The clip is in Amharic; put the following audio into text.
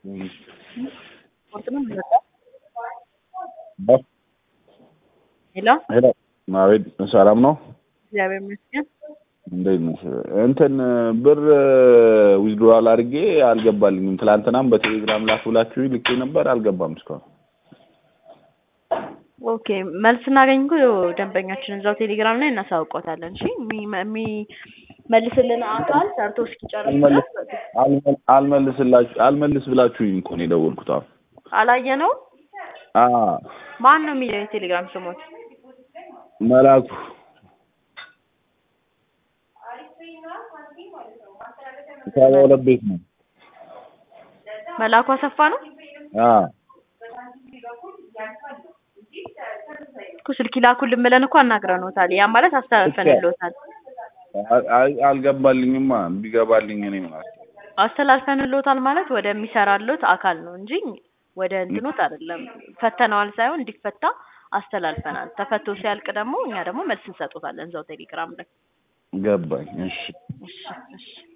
Hello? Hello. ማቤት ሰላም ነው? እግዚአብሔር ይመስገን። እንዴት ነሽ? እንትን ብር ዊዝድሮዋል አድርጌ አልገባልኝም። ትላንትናም በቴሌግራም ላኩላችሁ ልኬ ነበር አልገባም እስካሁን። ኦኬ መልስ እናገኝ እኮ ደንበኛችን እዛው ቴሌግራም ላይ እናሳውቀዋለን። እሺ መልስልን አካል ሰርቶ እስኪጨርስ ድረስ አልመልስ ብላችሁኝ እኮ ነው የደወልኩት። አላየነው። ማን ነው የሚለው የቴሌግራም ስሞት? መላኩ ቤት ነው። መላኩ አሰፋ ነው። ስልክ ላኩልን ብለን እኮ አናግረንዎታል። ያ ማለት አስተላልፈንልዎታል። አልገባልኝማ። ቢገባልኝ እኔ ማለት አስተላልፈንልዎታል ማለት ወደሚሰራልዎት አካል ነው እንጂ ወደ እንትኖት አይደለም። ፈተናዋል ሳይሆን እንዲፈታ አስተላልፈናል። ተፈቶ ሲያልቅ ደግሞ እኛ ደግሞ መልስ እንሰጥዎታለን እዛው ቴሌግራም ላይ። ገባኝ። እሺ እሺ